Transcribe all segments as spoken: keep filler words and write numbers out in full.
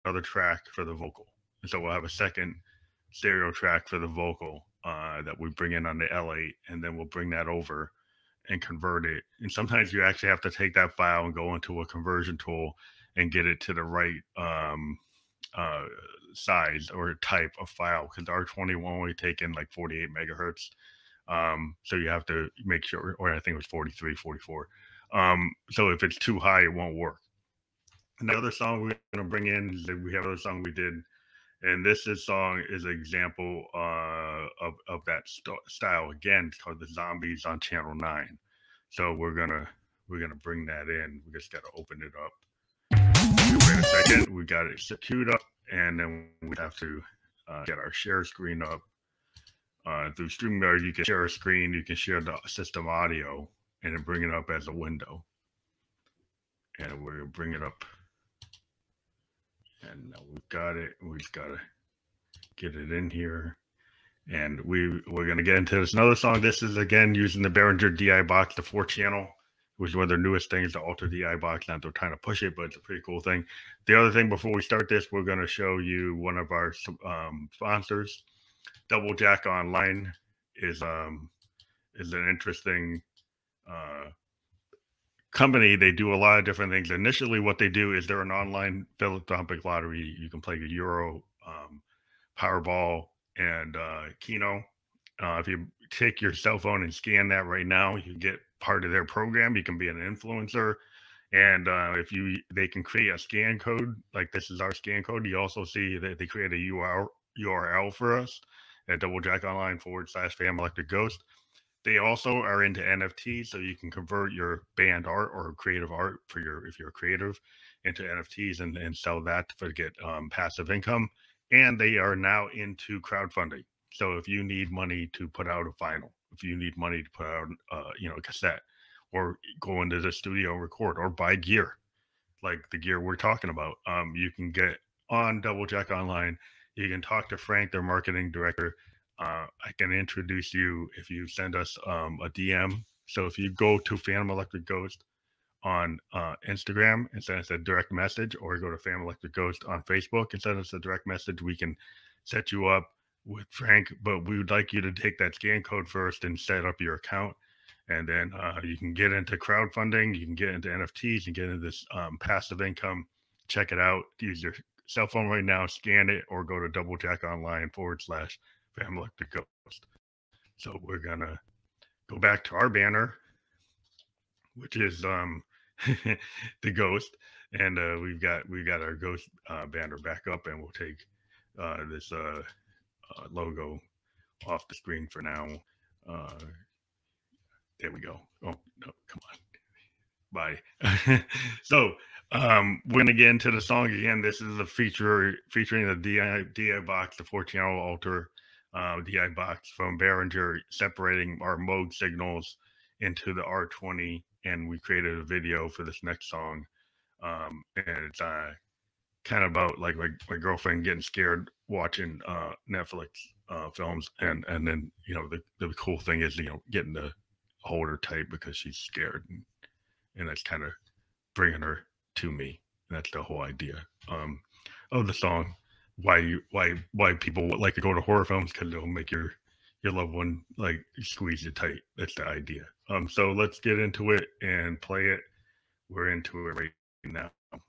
another track for the vocal. And so we'll have a second stereo track for the vocal uh, that we bring in on the L eight, and then we'll bring that over and convert it. And sometimes you actually have to take that file and go into a conversion tool and get it to the right um, uh, size or type of file, because R twenty will only take in like forty-eight megahertz. Um, so you have to make sure, or I think it was forty-three, forty-four. Um, so if it's too high, it won't work. And the other song we're going to bring in is that we have another song we did, and this is song is an example uh, of of that st- style. Again, it's called the Zombies on Channel Nine. So we're gonna we're gonna bring that in. We just got to open it up. Wait a second. We got it queued up, and then we have to uh, get our share screen up. Uh, through StreamYard, you can share a screen, you can share the system audio, and then bring it up as a window. And we're gonna bring it up, and now we've got it. We just gotta get it in here, and we we're gonna get into this another song. This is again using the Behringer D I box, the four channel, which is one of their newest things, the Ultra D I box. Not they're trying to push it, but it's a pretty cool thing. The other thing before we start this, we're gonna show you one of our um, sponsors. Double Jack Online is um is an interesting uh, company. They do a lot of different things. Initially, what they do is they're an online philanthropic lottery. You can play the Euro, um, Powerball, and uh, Keno. Uh, if you take your cell phone and scan that right now, you get part of their program. You can be an influencer, and uh, if you they can create a scan code, like this is our scan code. You also see that they create a U R L for us at doublejack.online forward slash Fam Electric Ghost. They also are into N F Ts, so you can convert your band art or creative art for your if you're creative into N F Ts and, and sell that to get um, passive income. And they are now into crowdfunding. So if you need money to put out a vinyl, if you need money to put out uh, you know a cassette, or go into the studio and record, or buy gear like the gear we're talking about, um, you can get on Double Jack Online. You can talk to Frank, their marketing director. Uh, I can introduce you if you send us um, a D M. So if you go to Phantom Electric Ghost on uh, Instagram and send us a direct message, or go to Phantom Electric Ghost on Facebook and send us a direct message, we can set you up with Frank. But we would like you to take that scan code first and set up your account. And then uh, you can get into crowdfunding, you can get into N F Ts, and get into this um, passive income. Check it out. Use your cell phone right now, scan it, or go to doublejack.online forward slash Phantom Electric Ghost. So we're gonna go back to our banner, which is um, the ghost, and uh, we've got we've got our ghost uh, banner back up, and we'll take uh, this uh, uh, logo off the screen for now. Uh, there we go. Oh no, come on. Bye. So um, we're gonna get into the song again. This is a feature featuring the D I, D I box, the four channel alter uh, D I box from Behringer, separating our Moog signals into the R twenty, and we created a video for this next song. Um, and it's uh, kind of about like my, my girlfriend getting scared watching uh, Netflix uh, films, and and then you know the the cool thing is you know getting to hold her tight because she's scared. And, and that's kind of bringing her to me. And that's the whole idea um, of the song. Why you why why people like to go to horror films, because they'll make your your loved one like squeeze you tight. That's the idea. Um, so let's get into it and play it. We're into it right now.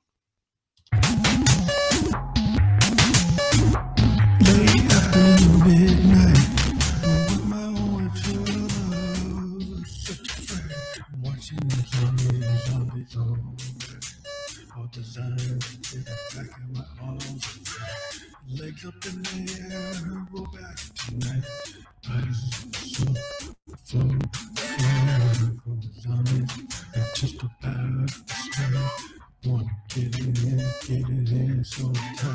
Late afternoon, midnight, with my own love, such a friend. Watching the zombies, zombies over. All designed to the back of my arms. Legs up in the air, roll back tonight. Eyes so full, full of zombies. I'm just about to start. Wanna get it in, get it in so tight.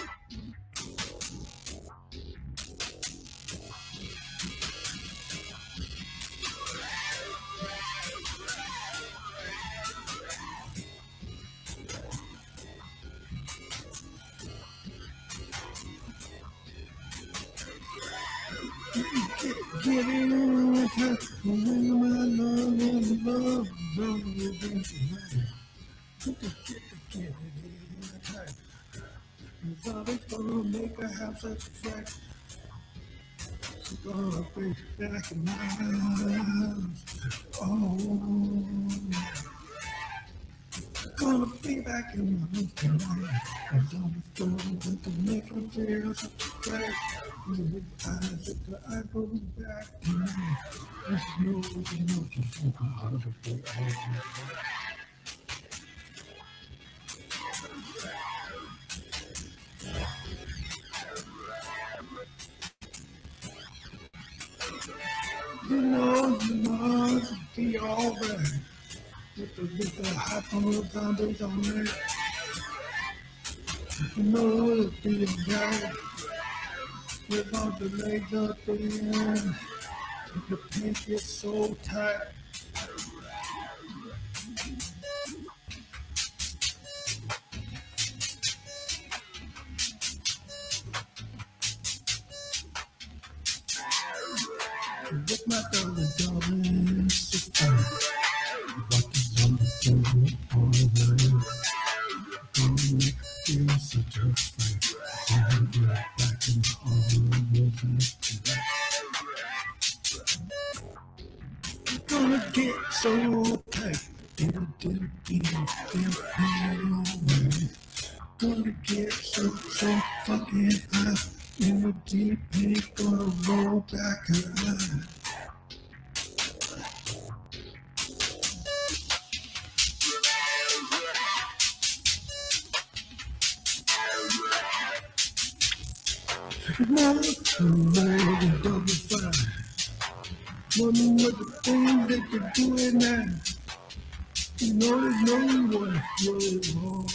Get it in, tight. My love, love, love, love, love, get it in tight. Somebody's gonna make her have such a flex. She's gonna be back in my arms. Oh, gonna be back in my arms tonight. I'm gonna go to make her feel such a flex. Eyes at the eye, go back tonight. There's no, no, no, you know, you know, it'll be alright. With the, with the hot on the zombies on there. You know it'll be alright. With all the legs up in. The pants get so tight. With my darling, darling, sister. What is on the table all night? Gonna make her feel such a fight. Gonna get back in the arms tonight. Gonna get so tight. It'll do it. Gonna get so, so fucking high. In the deep end, gonna roll back around. Mama, mama, double fine. Mama, what the things that you're doing now. You know there's no one for it all.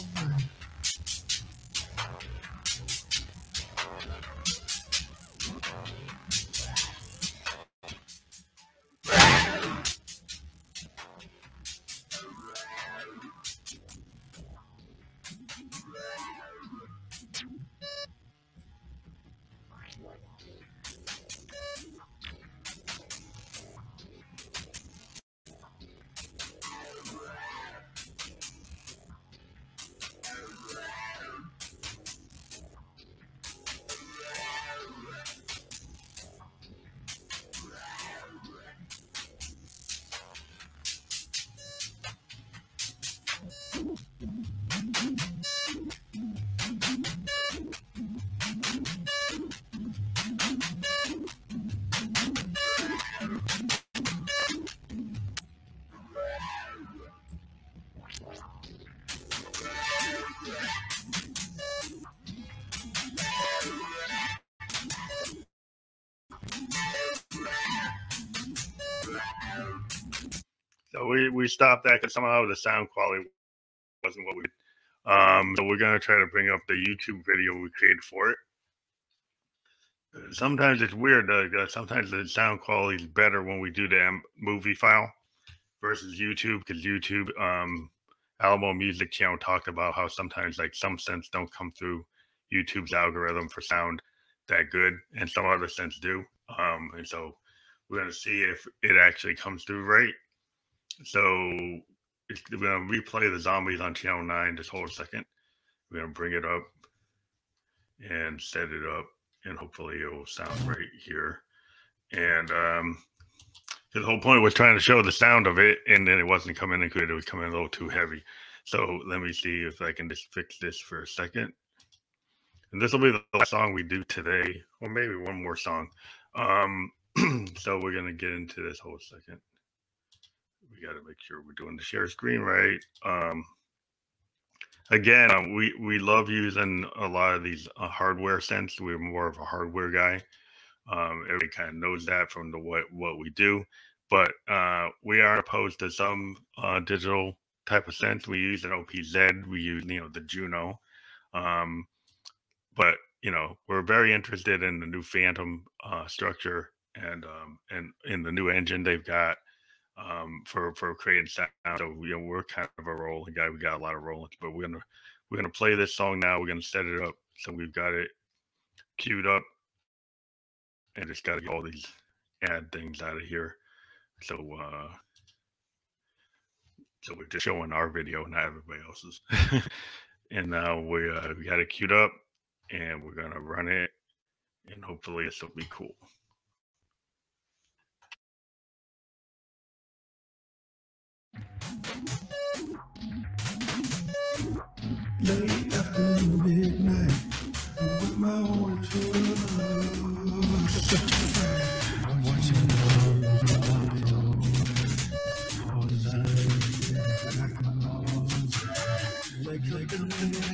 So we, we stopped that because somehow the sound quality wasn't what we did. Um, so we're going to try to bring up the YouTube video we created for it. Sometimes it's weird. Uh, sometimes the sound quality is better when we do the movie file versus YouTube, because YouTube, um, Alamo Music Channel talked about how sometimes like some synths don't come through YouTube's algorithm for sound that good, and some other synths do. Um, and so we're going to see if it actually comes through right. So we're going to replay the zombies on channel nine. Just hold a second. We're going to bring it up and set it up, and hopefully it will sound right here. And um, the whole point was trying to show the sound of it, and then it wasn't coming in good. It was coming a little too heavy. So let me see if I can just fix this for a second. And this will be the last song we do today, or maybe one more song. Um, so we're going to get into this whole second. We got to make sure we're doing the share screen right. Um, again, uh, we, we love using a lot of these uh, hardware synths. We're more of a hardware guy. Um, everybody kind of knows that from the what, what we do. But uh, we are opposed to some uh, digital type of synths. We use an O P Z. We use, you know, the Juno. Um, but, you know, we're very interested in the new Phantom uh, structure and um, and in the new engine they've got. Um, for for creating sound. So you know, we're kind of a rolling guy. We got a lot of rollings, but we're gonna we're gonna play this song now. We're gonna set it up so we've got it queued up, and just got to get all these ad things out of here. So uh, so we're just showing our video, not everybody else's. And now we uh, we got it queued up. and we're gonna run it, and hopefully this will be cool. Late after midnight, with my own true love. I'm watching all the like like a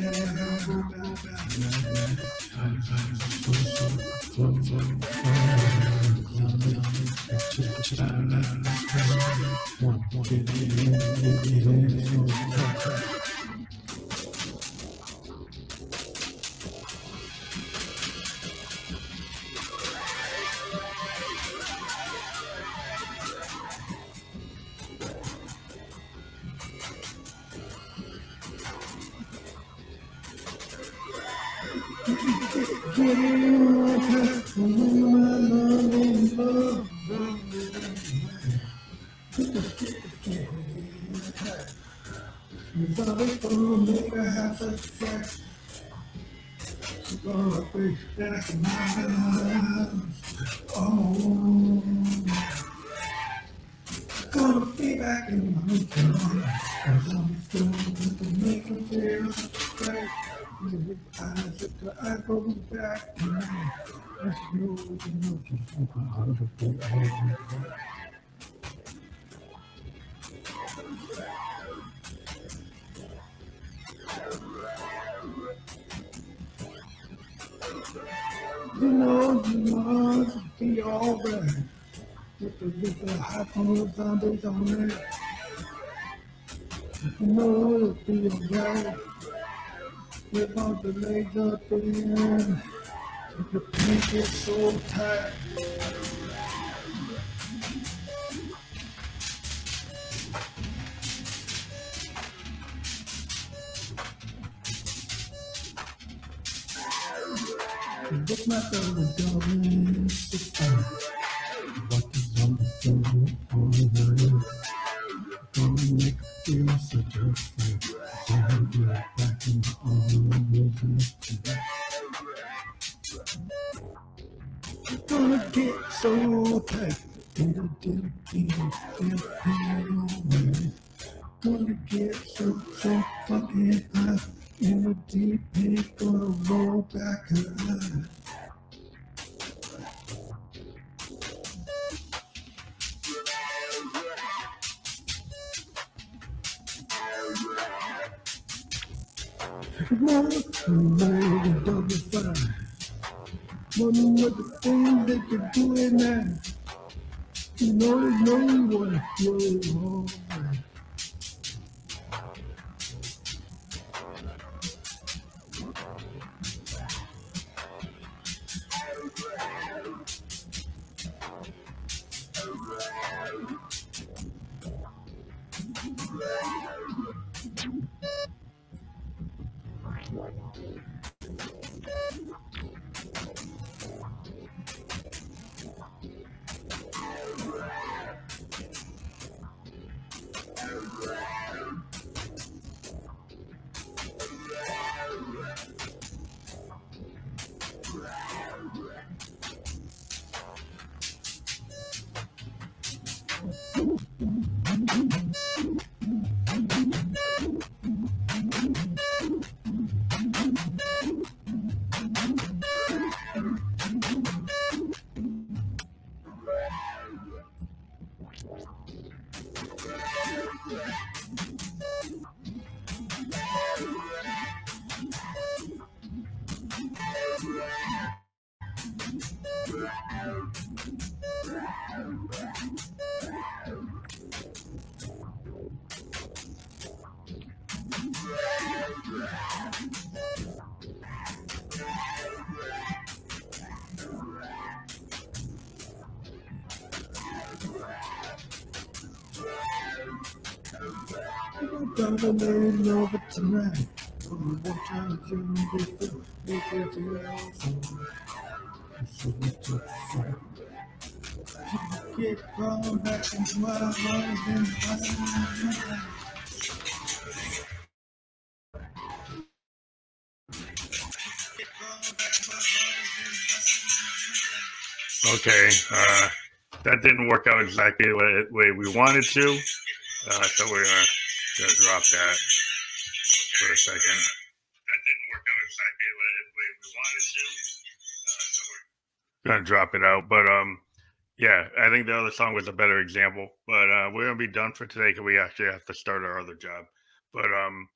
gonna be back in my car. I'm still to make me feel safe. I go back tonight. Let's know the notion of how to be home. You know, you know, it'll be alright. With the, with the hot corner zombies on it. You know, it'll be alright. With all the legs up in. The pink is so tight. Look my fellow darling, sister. What is on the phone all night? Gonna make you feel such a friend. Gonna be back in the arms. Gonna get so tight in the dim team, dim team. Gonna get so, so fucking high in the deep end. Gonna roll back alive. Mama, mama, double fine. Wonder what the things they can do in there. You know, you know you wanna feel it all right. Dominating over tonight. One more time, you before make it feel awesome. So much of fun. Get thrown back into my mind and my Get Okay, uh, that didn't work out exactly the way we wanted to, uh, so we're gonna, gonna drop that for a second. That didn't work out exactly the way we wanted to, uh, so we're gonna drop it out. But um, yeah, I think the other song was a better example. But uh, we're gonna be done for today because we actually have to start our other job. But um,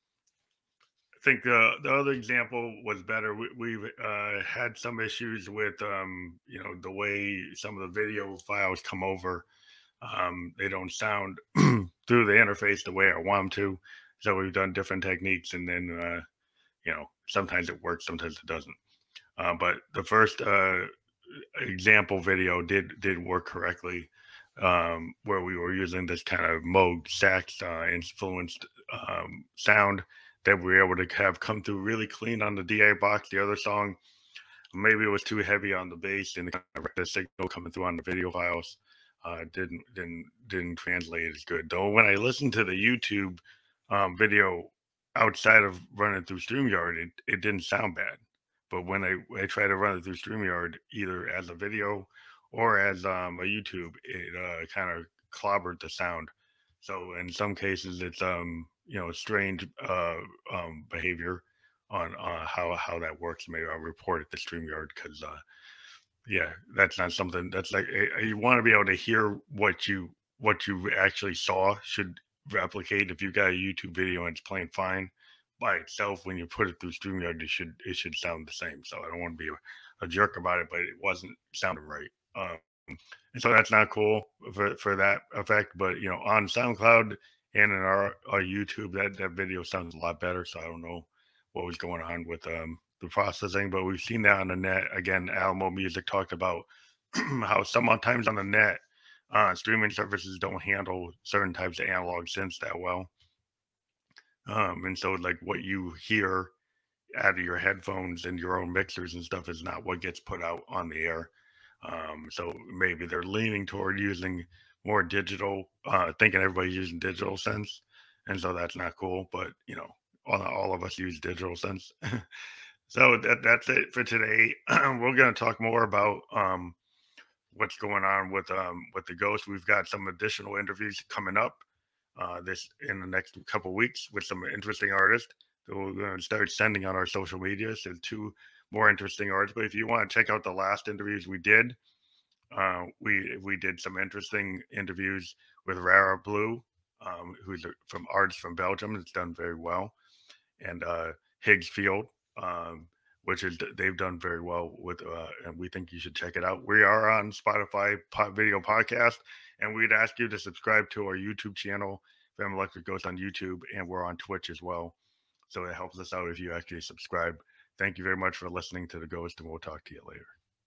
I think the the other example was better. We, we've uh, had some issues with um, you know, the way some of the video files come over. Um, they don't sound through the interface the way I want them to. So we've done different techniques, and then uh, you know, sometimes it works, sometimes it doesn't. Uh, but the first uh, example video did did work correctly, um, where we were using this kind of Moog sax uh, influenced um, sound that we were able to have come through really clean on the D A box. The other song, maybe it was too heavy on the bass, and the signal coming through on the video files uh, didn't didn't didn't translate as good. Though when I listened to the YouTube um, video outside of running through StreamYard, it, it didn't sound bad. But when I, I try to run it through StreamYard, either as a video or as um, a YouTube, it uh, kind of clobbered the sound. So in some cases, it's um you know, strange uh, um, behavior on uh, how how that works. Maybe I'll report it to StreamYard because uh, yeah, that's not something that's like eh, you want to be able to hear what you what you actually saw should replicate. If you got a YouTube video and it's playing fine by itself, when you put it through StreamYard, it should it should sound the same. So I don't want to be a, a jerk about it, but it wasn't sounding right. Um, and so that's not cool for, for that effect. But you know, on SoundCloud and in our, our YouTube, that that video sounds a lot better. So I don't know what was going on with um the processing, but we've seen that on the net. Again, Alamo Music talked about how sometimes on the net, uh, streaming services don't handle certain types of analog synths that well. Um, and so like what you hear out of your headphones and your own mixers and stuff is not what gets put out on the air. Um, so maybe they're leaning toward using more digital, uh, thinking everybody's using digital synths. And so that's not cool, but you know, all, all of us use digital synths. So that that's it for today. We're going to talk more about um, what's going on with um, with the Ghost. We've got some additional interviews coming up uh, this in the next couple weeks with some interesting artists. So we're going to start sending on our social media. So two more interesting artists. But if you want to check out the last interviews we did, uh, we we did some interesting interviews with Rara Blue, um, who's from artists from Belgium. It's done very well, and uh, Higgs Field, um, which is they've done very well with, uh, and we think you should check it out. We are on Spotify pod, video podcast, and we'd ask you to subscribe to our YouTube channel, Phantom Electric Ghost on YouTube, and we're on Twitch as well. So it helps us out if you actually subscribe. Thank you very much for listening to The Ghost, and we'll talk to you later.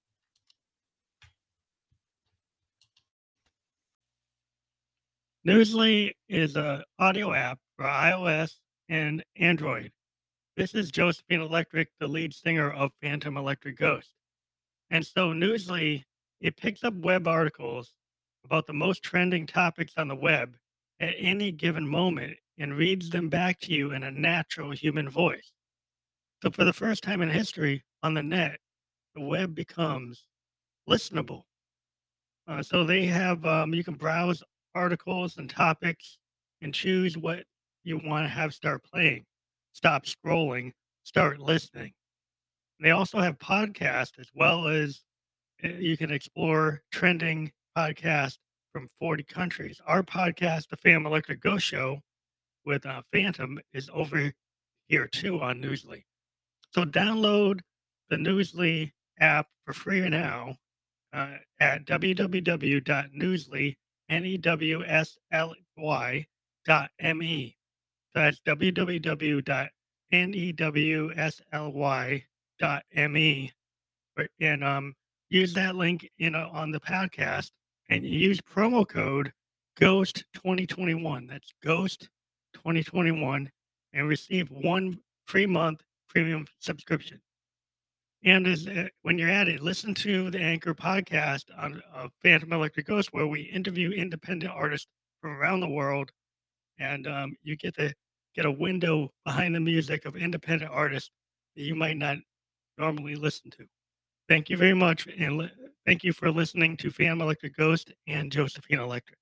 Newsly is an audio app for iOS and Android. This is Josephine Electric, the lead singer of Phantom Electric Ghost. And so Newsly, it picks up web articles about the most trending topics on the web at any given moment and reads them back to you in a natural human voice. So for the first time in history on the net, the web becomes listenable. Uh, so they have, um, you can browse articles and topics and choose what you want to have start playing. Stop scrolling, start listening. They also have podcasts as well as uh, you can explore trending podcasts from forty countries. Our podcast, The Phantom Electric Ghost Show with uh, Phantom, is over here too on Newsly. So download the Newsly app for free now uh, at w w w dot newsly, N E W S L Y dot M E. That's w w w dot newsly dot M E. And um, use that link in uh, on the podcast, and you use promo code Ghost twenty twenty-one. That's Ghost twenty twenty-one, and receive one free month premium subscription. And as, uh, when you're at it, listen to the Anchor podcast on uh, Phantom Electric Ghost, where we interview independent artists from around the world, and um, you get to get a window behind the music of independent artists that you might not normally listen to. Thank you very much, and li- thank you for listening to Phantom Electric Ghost and Josephine Electric.